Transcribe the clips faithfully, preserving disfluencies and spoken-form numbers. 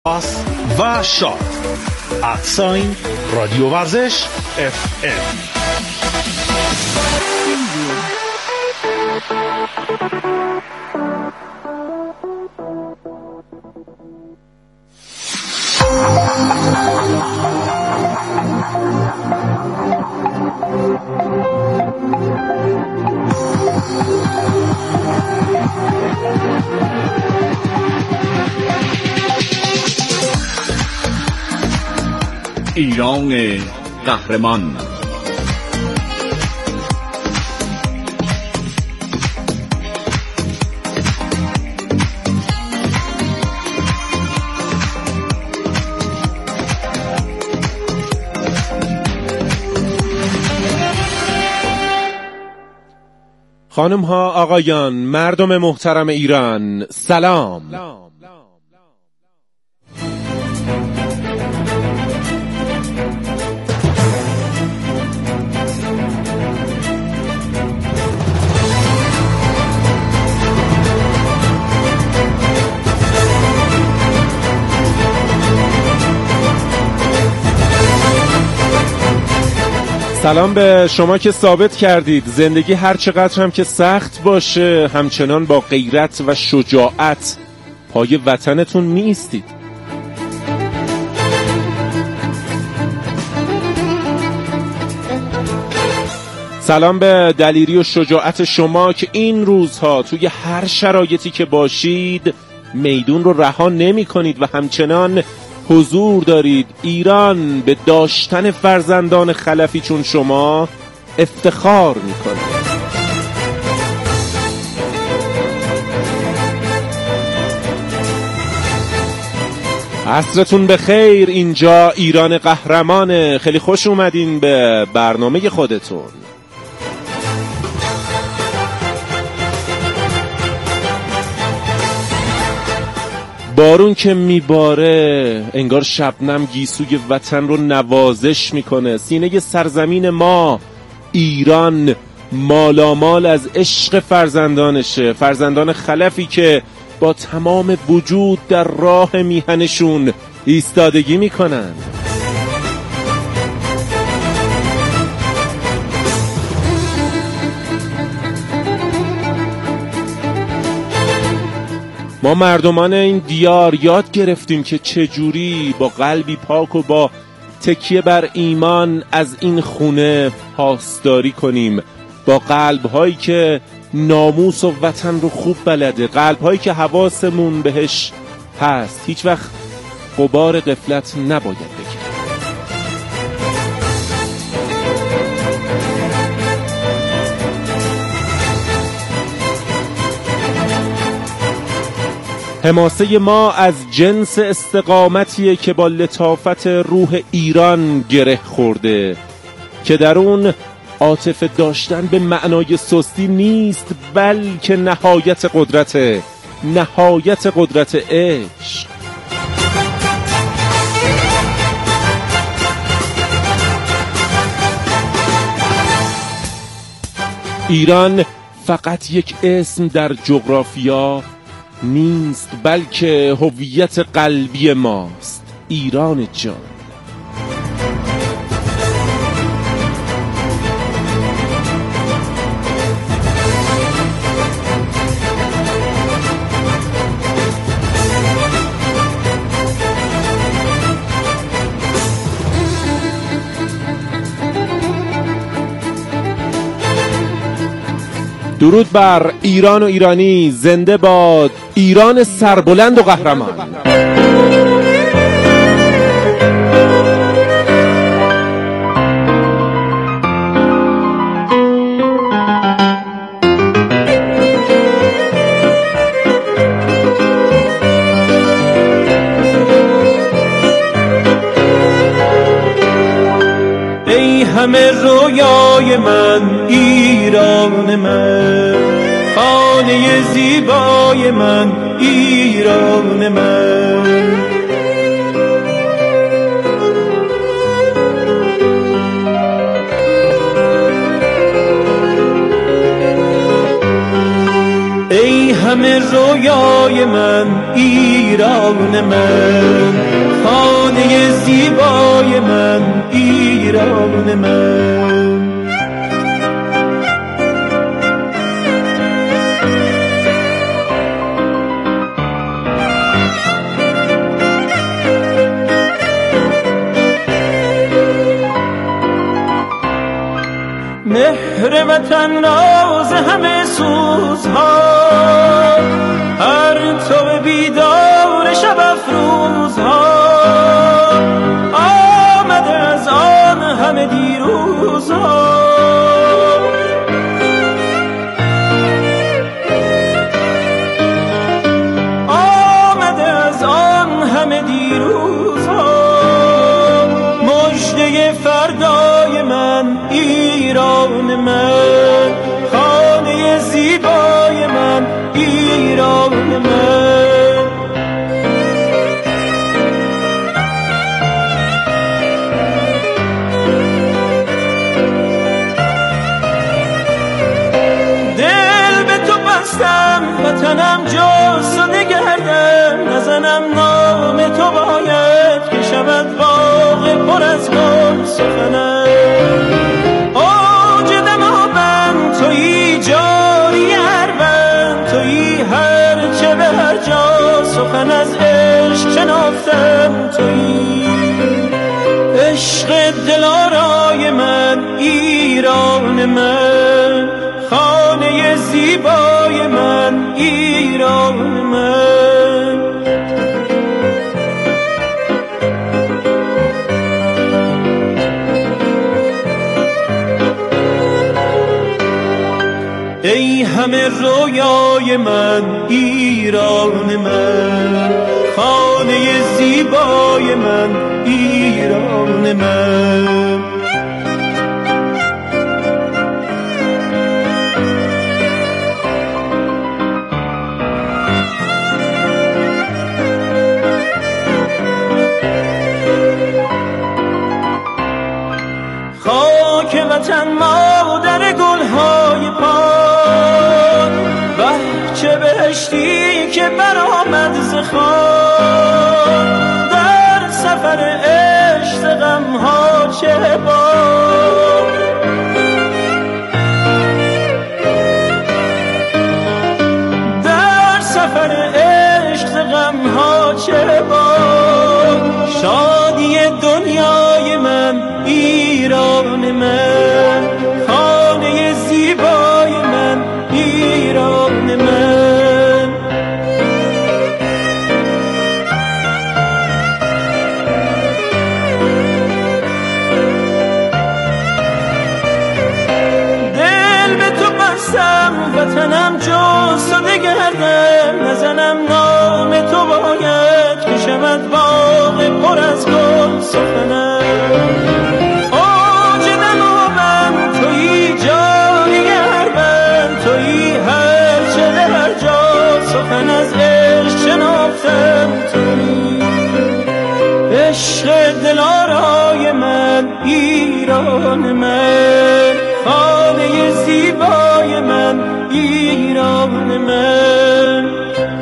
باس و شاد ادساین رادیو ورزش اف ام. ایران قهرمان. خانم ها، آقایان، مردم محترم ایران، سلام. سلام به شما که ثابت کردید زندگی هر چقدر هم که سخت باشه همچنان با غیرت و شجاعت پای وطنتون می ایستید. سلام به دلیری و شجاعت شما که این روزها توی هر شرایطی که باشید میدون رو رها نمی کنید و همچنان حضور دارید. ایران به داشتن فرزندان خلفی چون شما افتخار میکنه. عصرتون بخیر. اینجا ایران قهرمانه. خیلی خوش اومدین به برنامه خودتون. بارون که میباره انگار شبنم گیسوی وطن رو نوازش میکنه. سینه سرزمین ما ایران مالامال از عشق فرزندانشه، فرزندان خلفی که با تمام وجود در راه میهنشون ایستادگی میکنن. ما مردمان این دیار یاد گرفتیم که چجوری با قلبی پاک و با تکیه بر ایمان از این خونه پاسداری کنیم، با قلب‌هایی که ناموس و وطن رو خوب بلده، قلب‌هایی که حواسمون بهش هست. هیچ وقت غبار غفلت نباید بگیریم. حماسه ما از جنس استقامتیه که با لطافت روح ایران گره خورده، که در اون عاطفه داشتن به معنای سستی نیست، بلکه نهایت قدرت نهایت قدرت عشق. ایران فقط یک اسم در جغرافیا نیست، بلکه هویت قلبی ماست. ایران جان. درود بر ایران و ایرانی. زنده باد ایران سربلند و قهرمان. ای همه رویای من ایران من، خانه زیبای من ایران من. ای همه همه رویای من ایران من، خانه زیبای من ایران من. مهر وطن راز همه سوزها، هر تو بیدار شب افروزها، آمده از آن همه دیروزها. آمده از آن همه دیروزها، مژده فردای من ایران من، خانه زیبای من ایران من. دل به تو بستم وطنم جسته گردم، نزنم نام تو باید که شود باغ پر از گل سخنم. تویی جاری هربند، تویی هر چه به هر جا سخن از عشق شنافتم. تویی عشق دلارای من ایران من، خانه زیبای من ایران من. ای همه رویای من ایران من، خانه زیبای من ایران من. خاک وطن مادر گلهای پاک، بهچه بهشتی که برآمد ز خاک. در سفر عشق غمها چه باد، در سفر عشق غمها چه باد. شادی دنیای من ایران من، خانه زیبای من ایران من. دل به تو بستم وطنم جسته گردم، نزنم نام تو باید که شود باغ پر از گل سخنم. سخن از عشق شنافتم. تویی عشق دلارای من ایران من، خانه زیبای من ایران من.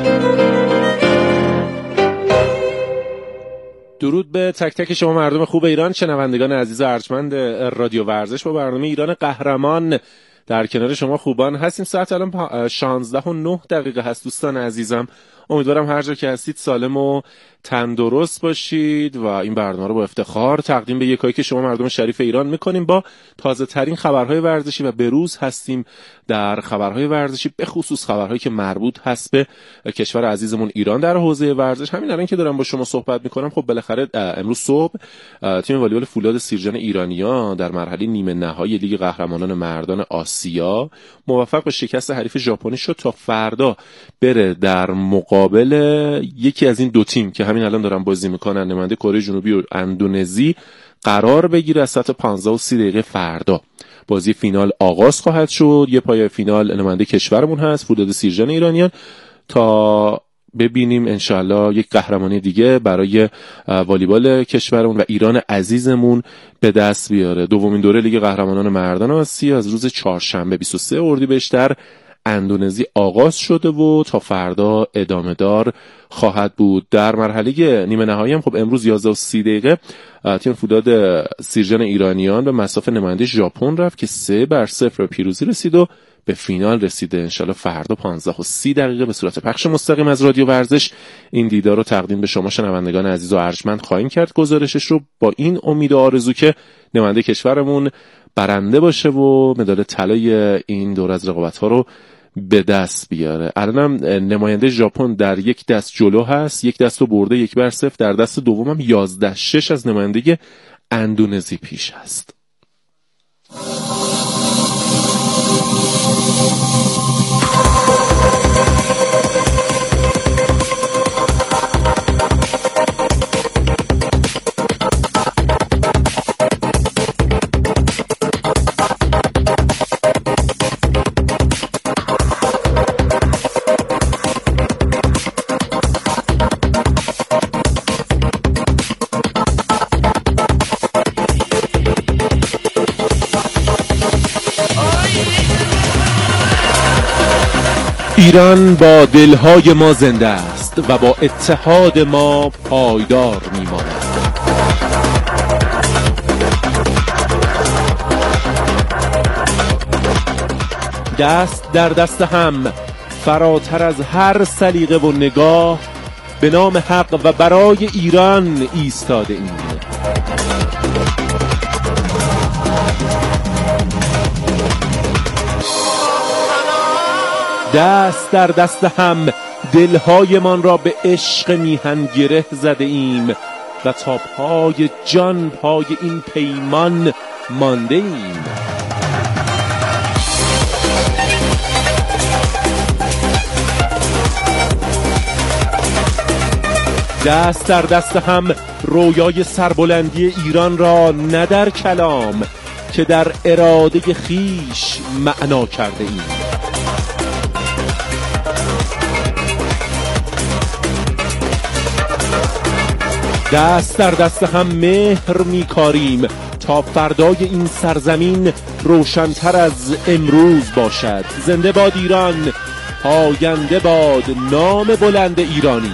درود به تک تک شما مردم خوب ایران، شنوندگان عزیز و ارجمند رادیو ورزش. با برنامه ایران قهرمان در کنار شما خوبان هستیم. ساعت الان شانزده و نه دقیقه هست. دوستان عزیزم، امیدوارم هر جا که هستید سالم و تندرست باشید و این برنامه رو با افتخار تقدیم به یکایی که شما مردم شریف ایران میکنیم با تازه ترین خبرهای ورزشی و بروز هستیم در خبرهای ورزشی، به خصوص خبرهایی که مربوط هست به کشور عزیزمون ایران در حوزه ورزش. همین الان که دارم با شما صحبت میکنم، خب بالاخره امروز صبح تیم والیبال فولاد سیرجان ایرانیا در مرحله نیمه نهایی لیگ قهرمانان مردان آسیا موفق به شکست حریف ژاپنی شد تا فردا بره در مقابل یکی از این دو تیم که همین الان دارن بازی میکنن، نماینده کره جنوبی و اندونزی، قرار بگیره از ساعت پانزده و سی دقیقه فردا. بازی فینال آغاز خواهد شد. یه پای فینال نماینده کشورمون هست، فولاد سیرجان ایرانیان، تا ببینیم انشالله یک قهرمانی دیگه برای والیبال کشورمون و ایران عزیزمون به دست بیاره. دومین دوره لیگ قهرمانان مردان آسیا از روز چهارشنبه بیست و سه اردیبهشت در اندونزی آغاز شده و تا فردا ادامه دار خواهد بود. در مرحله نیمه نهایی هم خب امروز یازده و سی دقیقه تیم فولاد سیرجان ایرانیان به مصاف نماینده ژاپن رفت که سه بر صفر پیروزی رسید و به فینال رسیده. انشالله فردا پانزده و سی دقیقه به صورت پخش مستقیم از رادیو ورزش این دیدار رو تقدیم به شما شنوندگان عزیز و ارجمند خواهیم کرد. گزارشش رو با این امید و آرزو که نماینده کشورمون برنده باشه و مدال طلای این دور از رقابت‌ها رو به دست بیاره. الانم نماینده ژاپن در یک دست جلو هست، یک دست رو برده یک بر صفر. در دست دومم یازده شش از نماینده اندونزی پیش هست. ایران با دلهای ما زنده است و با اتحاد ما پایدار میماند. دست در دست هم فراتر از هر سلیقه و نگاه به نام حق و برای ایران ایستاده ایم. دست در دست هم دلهایمان را به عشق میهن گره زده ایم و تا پای جان پای این پیمان مانده ایم. دست در دست هم رویای سربلندی ایران را نه در کلام که در اراده خیش معنا کرده ایم. دست در دست هم مهر می‌کاریم تا فردای این سرزمین روشن‌تر از امروز باشد. زنده باد ایران، پاینده باد نام بلند ایرانی.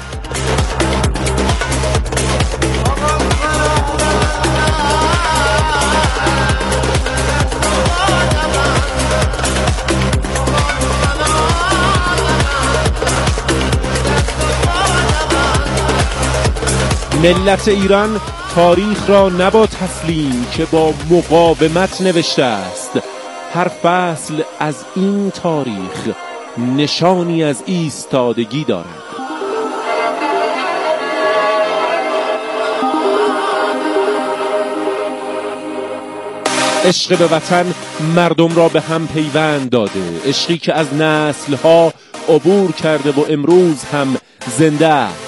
ملت ایران تاریخ را نبا تسلیم که با مقاومت نوشته است. هر فصل از این تاریخ نشانی از ایستادگی دارد. عشق به وطن مردم را به هم پیوند داده، عشقی که از نسل‌ها عبور کرده و امروز هم زنده است.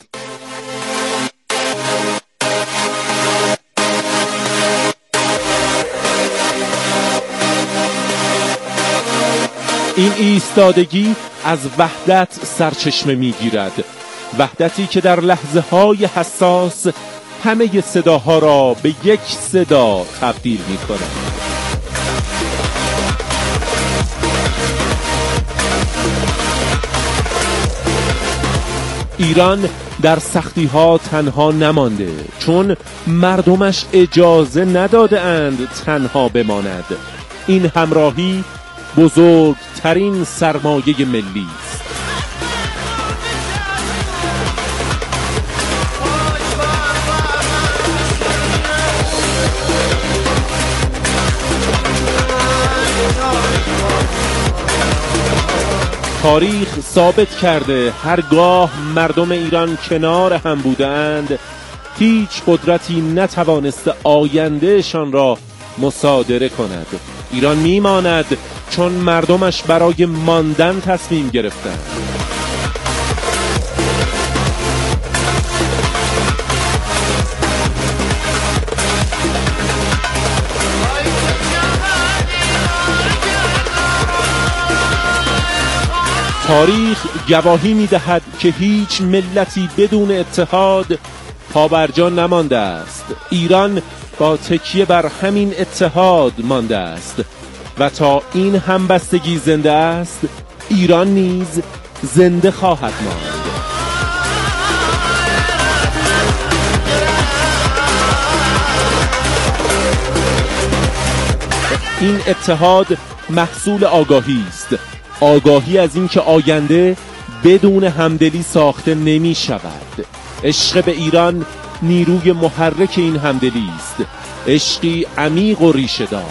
این ایستادگی از وحدت سرچشمه میگیرد، وحدتی که در لحظه های حساس همه صداها را به یک صدا تبدیل می کند. ایران در سختی ها تنها نمانده، چون مردمش اجازه نداده اند تنها بماند. این همراهی بزرگترین سرمایه ملی است. تاریخ ثابت کرده هرگاه مردم ایران کنار هم بودند هیچ قدرتی نتوانست آیندهشان را مصادره کند. ایران میماند چون مردمش برای ماندن تصمیم گرفتند. تاریخ گواهی می‌دهد که هیچ ملتی بدون اتحاد پابرجا نمانده است. ایران با تکیه بر همین اتحاد مانده است. و تا این همبستگی زنده است، ایران نیز زنده خواهد ماند. این اتحاد محصول آگاهی است، آگاهی از این که آینده بدون همدلی ساخته نمی شود. عشق به ایران نیروی محرک این همدلی است، عشقی عمیق و ریشه دار.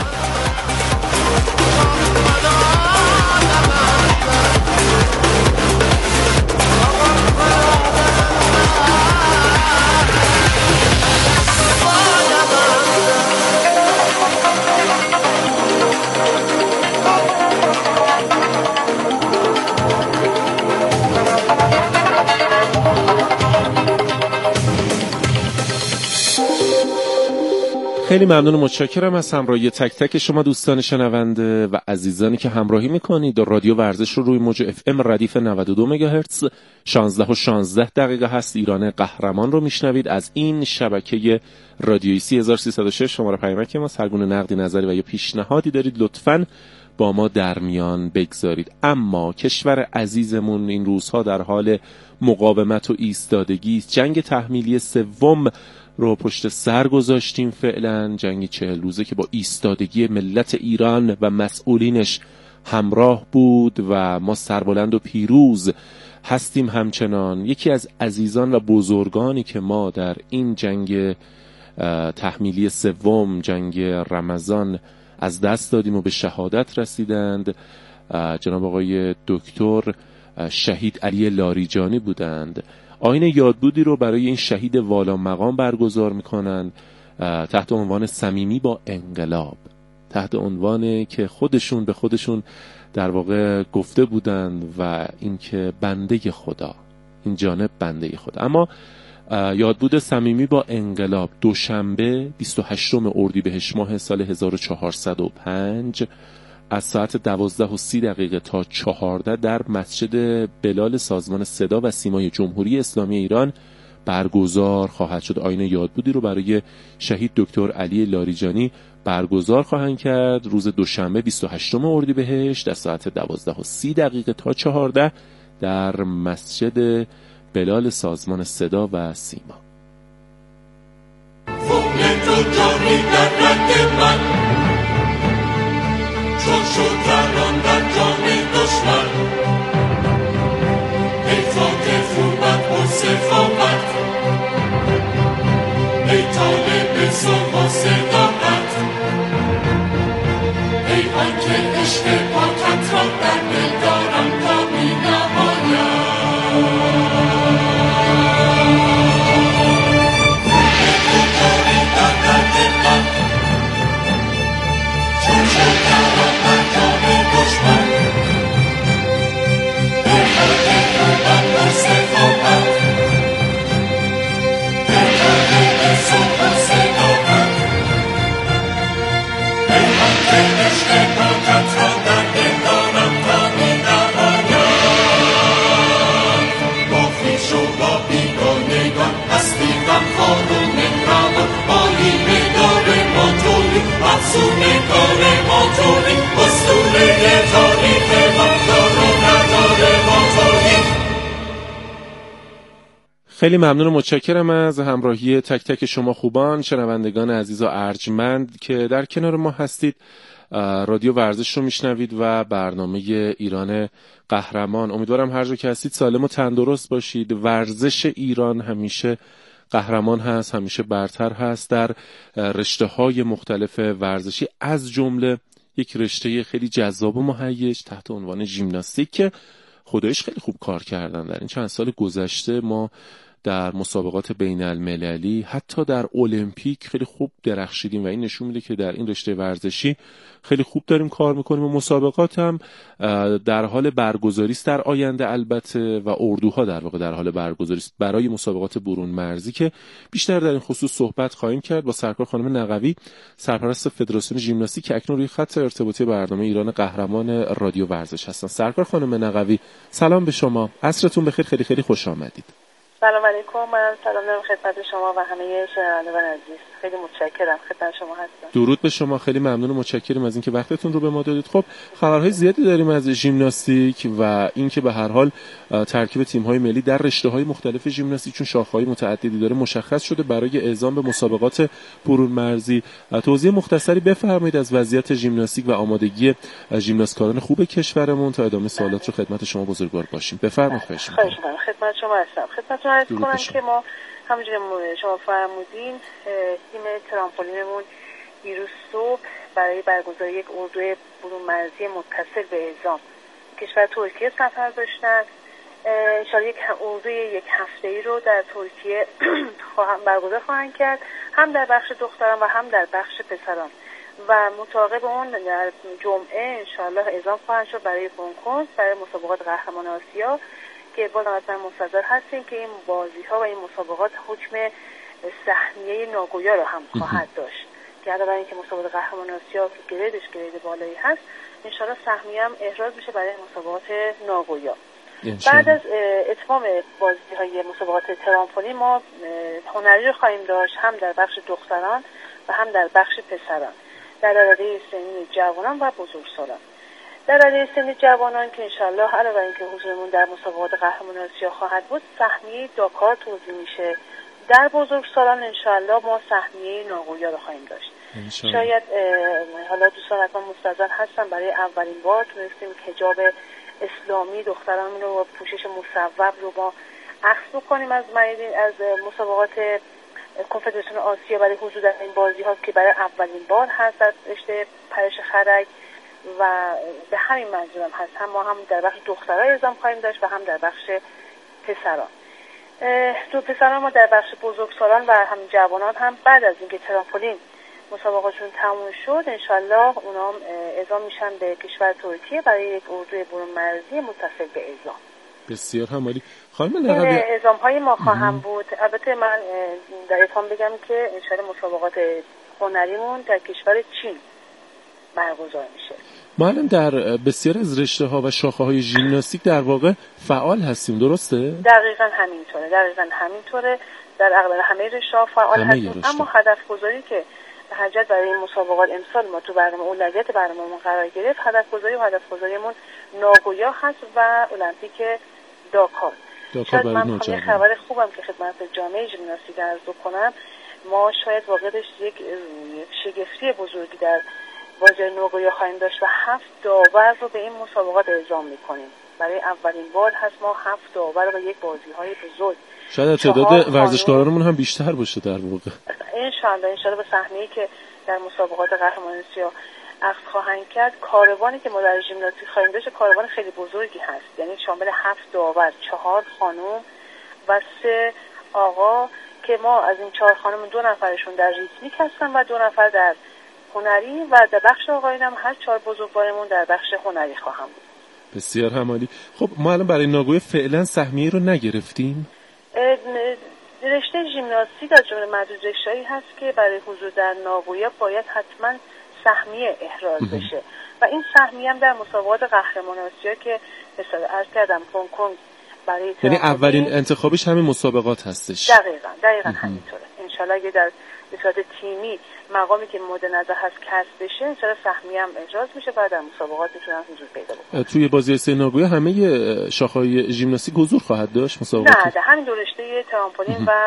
خیلی ممنون و متشکرم از همراهی تک تک شما دوستان شنونده و عزیزانی که همراهی میکنید. رادیو ورزش رو روی موج اف ام ردیف نود و دو مگاهرتز شانزده و شانزده دقیقه هست ایران قهرمان رو میشنوید از این شبکه رادیویی سه هزار و سیصد و شش. شماره پیامک ما سرگونه نقدی نظری و یا پیشنهادی دارید لطفاً با ما در میان بگذارید. اما کشور عزیزمون این روزها در حال مقاومت و ایستادگی است. جنگ تحمیلی سوم رو پشت سر گذاشتیم فعلا، جنگی چهل روزه که با ایستادگی ملت ایران و مسئولینش همراه بود و ما سربلند و پیروز هستیم. همچنان یکی از عزیزان و بزرگانی که ما در این جنگ تحمیلی سوم، جنگ رمضان، از دست دادیم و به شهادت رسیدند، جناب آقای دکتر شهید علی لاریجانی بودند. آیین یادبودی رو برای این شهید والا مقام برگزار میکنن تحت عنوان صمیمی با انقلاب، تحت عنوانی که خودشون به خودشون در واقع گفته بودند و اینکه بنده خدا، این جانب بنده خدا. اما یادبود صمیمی با انقلاب دوشنبه بیست و هشتم اردیبهشت ماه سال هزار و چهارصد و پنج از ساعت دوازده و سی دقیقه تا چهارده در مسجد بلال سازمان صدا و سیمای جمهوری اسلامی ایران برگزار خواهد شد. آیین یادبودی رو برای شهید دکتر علی لاریجانی برگزار خواهند کرد روز دوشنبه بیست و هشتم اردیبهشت از ساعت دوازده و سی دقیقه تا چهارده در مسجد بلال سازمان صدا و سیما. چون شد زنان در جان دشمن، ای فاتح فرمت و سخاوت، ای طالب صلح و صداقت، ای آنکه عشق پاکت را در دل دارم تا بی‌نهایت. چون شد زنان در جان دشمن، ای فاتح فرمت و سخاوت، ای طالب صلح و صداقت، ای آنکه عشق پاکت را در دل دارم تا بی‌نهایت. با خویش و با بیگانگان هستی غمخوار و مهربان، آیین دار ما تویی، افسون کار ما تویی، اسطوره تاریخ ما، دار و ندار ما تویی. خیلی ممنون و متشکرم از همراهی تک تک شما خوبان شنوندگان عزیز و ارجمند که در کنار ما هستید. رادیو ورزش رو میشنوید و برنامه ایران قهرمان. امیدوارم هر جا که هستید سالم و تندرست باشید. ورزش ایران همیشه قهرمان هست، همیشه برتر هست در رشته‌های مختلف ورزشی، از جمله یک رشته خیلی جذاب و مهیج تحت عنوان ژیمناستیک که خودش خیلی خوب کار کردن. در این چند سال گذشته ما در مسابقات بین المللی، حتی در المپیک خیلی خوب درخشیدیم و این نشون میده که در این رشته ورزشی خیلی خوب داریم کار میکنیم و مسابقات هم در حال برگزاری است در آینده البته، و اردوها در واقع در حال برگزاری است برای مسابقات برون مرزی که بیشتر در این خصوص صحبت خواهیم کرد با سرکار خانم نقوی، سرپرست فدراسیون ژیمناستیک که اکنون روی خط ارتباطی برنامه ایران قهرمان رادیو ورزش هستن. سرکار خانم نقوی سلام به شما، عصرتون بخیر، خیلی خیلی خوش آمدید. سلام علیکم. من سلام دارم خدمت شما و همه شنوندگان عزیز. خیلی متشکرم، خدمت شما هستم. درود به شما، خیلی ممنون و متشکرم از اینکه وقتتون رو به ما دادید. خب خبرهای زیادی داریم از ژیمناستیک و اینکه به هر حال ترکیب تیم‌های ملی در رشته‌های مختلف ژیمناستیک چون شاخه‌های متعددی داره مشخص شده برای اعزام به مسابقات برون مرزی. توضیح مختصری بفرمایید از وضعیت ژیمناستیک و آمادگی ژیمناستکاران خوب کشورمون تا ادامه سوالات رو خدمت شما بزرگوار باشیم. بفرمایید. خواهش می‌کنم. خدمت شما هستم. خدمتتون عرض کنم که ما همونجوری شما فرمودین تیم ترامپولینمون دیروز صبح برای برگزاری یک اردوی برون مرزی متصل به اعزام کشور ترکیه سفر داشتن. انشاءالله یک اردوی یک هفته‌ای رو در ترکیه برگزار خواهند کرد، هم در بخش دختران و هم در بخش پسران و مطابق اون در جمعه انشاءالله اعزام خواهند شد برای کنکور برای مسابقات قهرمان آسیا که باز حتما منتظر هستیم که این بازی‌ها و این مسابقات حکم سهمیه ناگویا رو هم خواهد داشت که علاوه بر اینکه مسابقات قهرمان آسیا گریدش گرید بالایی هست انشاءالله سهمیه هم احراز میشه برای مسابقات ناگویا. بعد از اتمام بازی‌های مسابقات ترامپولین ما هنری رو خواهیم داشت هم در بخش دختران و هم در بخش پسران در رده سنی جوانان و بزرگسالان. در رده سن جوانان که انشالله علاوه بر اینکه حضورمون در مسابقات قهرمان آسیا خواهد بود سهمیه داکار توزیع میشه. در بزرگسالان انشالله ما سهمیه ناگویا رو خواهیم داشت. شاید حالا دوستان حتما مستعد هستن برای اولین بار تونستیم حجاب اسلامی دختران رو و پوشش مصوب رو ما اخذ بکنیم از مریدین از مسابقات کنفدراسیون آسیا برای حضور در این بازی ها که برای اولین بار هست در رشته پرش خرک و به همین منظورم هست هم ما هم در بخش دخترها اعزام خواهیم داشت و هم در بخش پسران. تو پسران ما در بخش بزرگسالان و هم جوانان هم بعد از اینکه ترامپولین مسابقاتشون تموم شد انشالله اونام اعزام میشن به کشور ترکیه برای یک اردوی برون مرزی متصل به اعزام. بسیار همالی. خانم نقوی اعزام های ما خواهم بود. البته من در اتهام بگم که انشالله مسابقات هنریمون در کشور چین برگزار میشه. ما الان در بسیار از رشته ها و شاخه های ژیمناستیک در واقع فعال هستیم، درسته؟ دقیقاً همینطوره. دقیقاً همینطوره. در اغلب همه رشته ها فعال هستیم، اما هدف گذاری که به حجت برای این مسابقات امسال ما تو برنامه اولویت برنامه‌مون قرار گرفت هدف گذاری و هدف گذاریمون ناگویا هست و المپیک داکار. شاید من میخوام یه خبر خوبم که خدمت جامعه ژیمناستیک عرض کنم. ما شاید واقعاً یک شگفتی بزرگی در بازی ناگویا خواهیم داشت و هفت داور رو به این مسابقات اعزام میکنیم. برای اولین بار هست ما هفت داور و یک بازی‌های بزرگ. شاید تعداد ورزشکارانمون هم بیشتر باشه در واقع. انشالله انشالله به سهمیه‌ای که در مسابقات قهرمان آسیا اخذ خواهند کرد کاروانی که ما در ژیمناستیک خواهیم داشت کاروان خیلی بزرگی هست، یعنی شامل هفت داور، چهار خانم و سه آقا که ما از این چهار خانم دو نفرشون در ریتمیک هستن و دو نفر در هنری و در بخش آقایون هم هر چهار بزرگوارمون در بخش هنری خواهم بود. بسیار همالی. خب ما الان برای ناگویا فعلا سهمیه رو نگرفتیم. رشته ژیمناستیک از جمله معدود رشته‌ای هست که برای حضور در ناگویا باید حتما سهمیه احراز بشه و این سهمیه هم در مسابقات قهرمان آسیا که مثلا عرض کردم کنکور برای یعنی اولین انتخابش همین مسابقات هستش. دقیقاً دقیقاً همینطوره. انشالله اگه در به صورت تیمی مقامی که مورد نظر هست کسب بشه انشالله سهمیه هم احراز میشه بعد در مسابقات میتونن حضور پیدا بکنن. توی بازی سه ناگویا همه شاخه‌های ژیمناستیک حضور خواهد داشت مسابقات؟ نه ده همین دو رشته ترامپولین و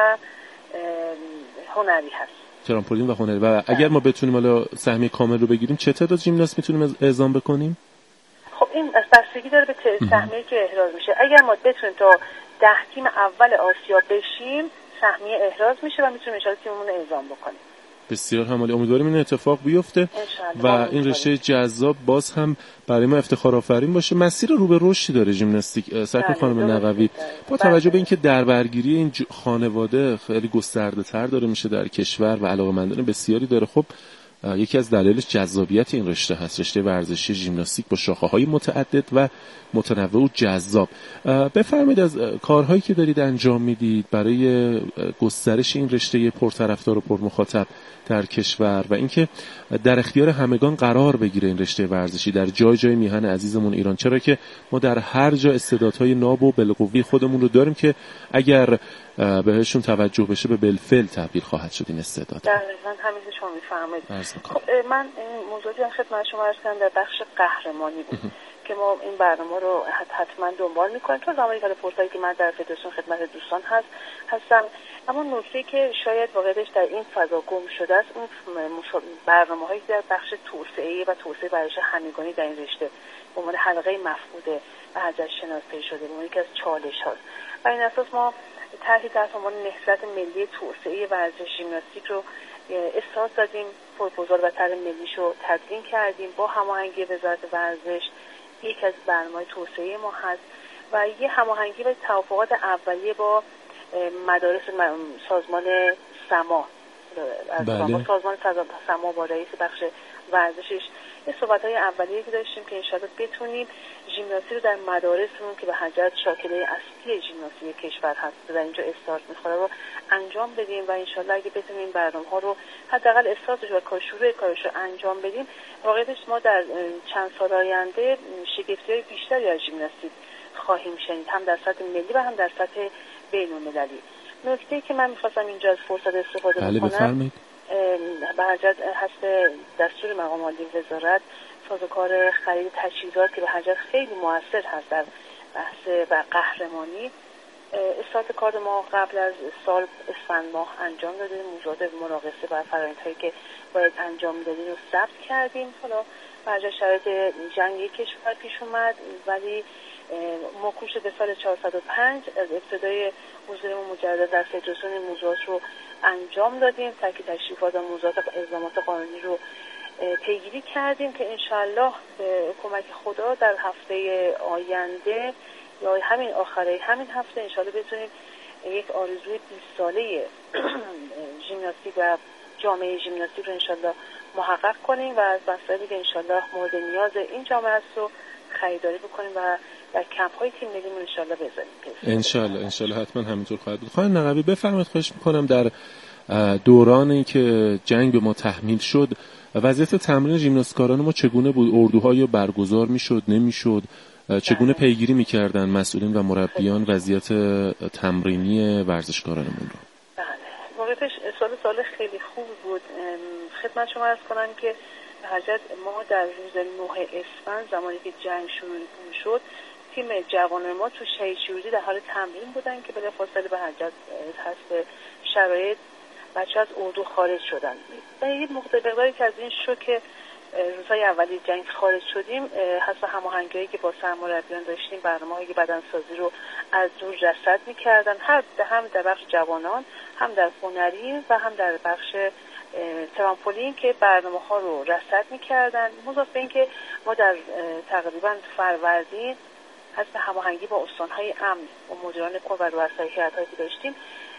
هنری هست. ترامپولین و هنری. و اگر ما بتونیم حالا سهمیه کامل رو بگیریم چه تعداد ژیمناست میتونیم اعزام بکنیم؟ خب این از بستگی داره به سهمیه‌ای که احراز میشه. اگر ما بتونیم تا ده تیم اول آسیا بشیم سهمیه احراز میشه و میتونیم ان شاء الله تیممون رو اعزام بکنیم. بسیار همالی. امیدواریم این اتفاق بیفته و این رشته جذاب باز هم برای ما افتخار آفرین باشه. مسیر رو به رشدی داره ژیمناستیک سرکار خانم نقوی با توجه به اینکه دربرگیری این خانواده خیلی گسترده تر داره میشه در کشور و علاقه‌مندان بسیاری داره. خب یکی از دلایلش جذابیت این رشته هست، رشته ورزشی ژیمناستیک با شاخه‌های متعدد و متنوع و جذاب. بفرمایید از کارهایی که دارید انجام میدید برای گسترش این رشته پرطرفدار و پرمخاطب در کشور و اینکه در اختیار همگان قرار بگیره این رشته ورزشی در جای جای میهن عزیزمون ایران، چرا که ما در هر جا استعدادهای ناب و بالقوه خودمون رو داریم که اگر بهشون توجه بشه به بالفعل تبدیل خواهد شد این استعداد. دقیقاً همین که شما میفرمایید. خب من موضوعی خدمت شما عرض کردم در بخش قهرمانی بود که ما این برنامه رو حتما دنبال میکنیم تا زمانی که فرصتی که من در فدراسیون خدمت دوستان هست هستم. اما نکته که شاید واقعیتش در این فضا گم شده است اون برنامه‌هایی در بخش توسعه و توسعه ورزش همگانی در این رشته به عنوان حلقه مفقود ورزش شناخته شده، به عنوان یکی از چالش هاست. و این اساس ما طرحی تحت عنوان نهضت ملی توسعه ورزش ژیمناستیک رو اساس دادیم، پروپوزال و طرح ملیش رو تدوین کردیم با هماهنگی وزارت ورزش. یک از برنامه‌های توسعه ما هست و یه هماهنگی و توافقات اولیه با مدارس سازمان سما بله. سازمان سما با رئیس بخش ورزشش یه صحبت‌های اولیه که داشتیم که انشاءالله بتونیم ژیمناستی رو در مدارسمون که به حجت شاکله اصلی ژیمناستی کشور هست در اینجا استارت می‌خوره رو انجام بدیم و انشاءالله اگه بتونیم برنامه‌ها رو حداقل استارتش و کارشروع کارش رو انجام بدیم، واقعیتش ما در چند سال آینده شگفتی‌های بیشتری از ژیمناستیک خواهیم شنید، هم در سطح ملی و هم در سطح بین‌المللی. نکته‌ای که من می‌خواستم اینجا از فرصت استفاده بله بکنم به حجت هست دستور مقام عالی وزارت سازوکار خرید تجهیزات که به حجت خیلی موثر هست در بحث و قهرمانی. استارت کار ما قبل از سال اسفند ماه انجام دادیم، موضوعات مراقصه و فرآیندهایی که باید انجام می‌دادیم رو ثبت کردیم. حالا به حجت شرایط جنگی کشور پیش اومد ولی موکول شده سال چهارصد و پنج از ابتدای حضورمون مجدد در فدراسیون این موضوعات رو انجام دادیم، تاکید تشریفات و موضوعات و الزامات قانونی رو پیگیری کردیم که انشالله به کمک خدا در هفته آینده یا همین آخره همین هفته انشالله بتونیم یک آرزوی بیست ساله ژیمناستیک و جامعه ژیمناستیک رو انشالله محقق کنیم و از مسائلی که انشالله مورد نیاز این جامعه است رو خریداری بکنیم و در کمپ های تیم ملیمون انشالله بزنیم. انشالله انشالله حتما همینطور خواهد بود. خانم نقوی بفرمایید، خواهش میکنم در دورانی که جنگ به ما تحمیل شد وضعیت تمرین ژیمناستیکاران ما چگونه بود؟ اردوهای برگزار میشد نمیشد؟ چگونه پیگیری میکردن مسئولین و مربیان وضعیت تمرینی ورزشکارانمون رو؟ بله، واقعیتش سال سال خیلی خوب بود. خدمت شما عرض کنم که به حجت ما در روز نه اسفند زمانی که جنگ شروع شد تیم جوان ما تو شهید شوری در حال تمرین بودن که بلافاصله به حجت حسب شرایط بچه از اردو خارج شدن. و یه مقداری که از این شوک روزهای اولی جنگ خارج شدیم حسب هماهنگی‌هایی که با سرمربیان داشتیم برنامه‌های بدنسازی رو از دور رصد می‌کردن، هم در بخش جوانان هم در هنری و هم در بخش ترامپولین که برنامه‌ها رو رصد می‌کردن. مضاف به این که ما در تقریبا فروردین حسب هماهنگی با استان‌های امن و مدیران کل و رؤسای هیئت‌هایی که داشتیم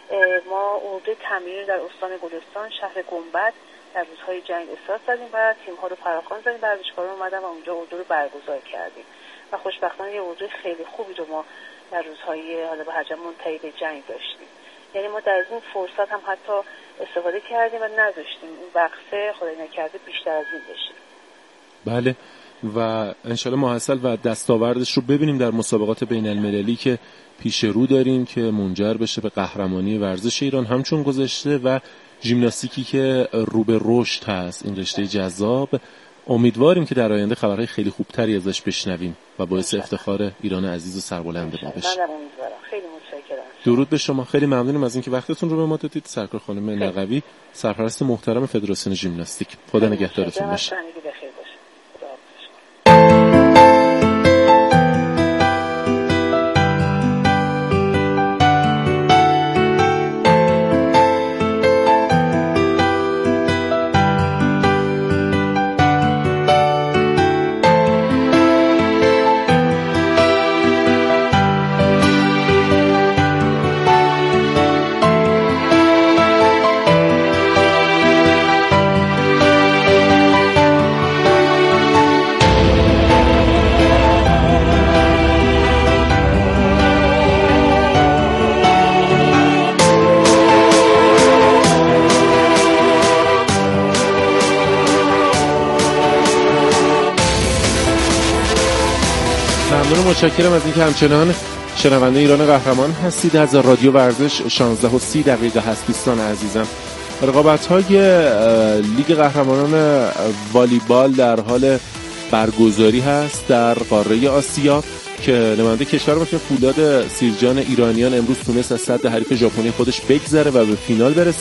ما اردو تمرین در استان گلستان شهر گنبد در روزهای جنگ استارت زدیم و تیم‌ها رو فراخوان زدیم، ورزشکاران اومدن و اونجا اردو رو برگزار کردیم و خوشبختانه یه اردو خیلی خوبی رو ما در روزهای حالا به حجم منتهی به جنگ داشتیم. یعنی ما در این فرصت هم حتی استفاده کردیم و نذاشتیم این وقفه خدای نکرده بیشتر از این بشه. بله و انشالله محصل و دستاوردش رو ببینیم در مسابقات بین المللی که پیش رو داریم که منجر بشه به قهرمانی ورزش ایران همچون گذشته و ژیمناستیکی که رو به رشد هست، این رشته جذاب. امیدواریم که در آینده خبرهای خیلی خوبتری ازش بشنویم و باعث افتخار ایران عزیز و سربلند ما بشه. من امیدوارم. خیلی متشکرم. درود به شما، خیلی ممنونیم از اینکه وقتتون رو به ما دادید. سرکار خانم نقوی، سرپرست محترم فدراسیون ژیمناستیک. خدا نگهدارتون باشه. ممنون، متشکرم از اینکه همچنان شنونده ایران قهرمان هستید. از رادیو ورزش شانزده و سی دقیقه هست دوستان عزیزم. رقابت‌های لیگ قهرمانان والیبال در حال برگزاری هست در قاره آسیا که نماینده کشور ما فولاد سیرجان ایرانیان امروز تونست از صد حریف ژاپنی خودش بگذره و به فینال برسه.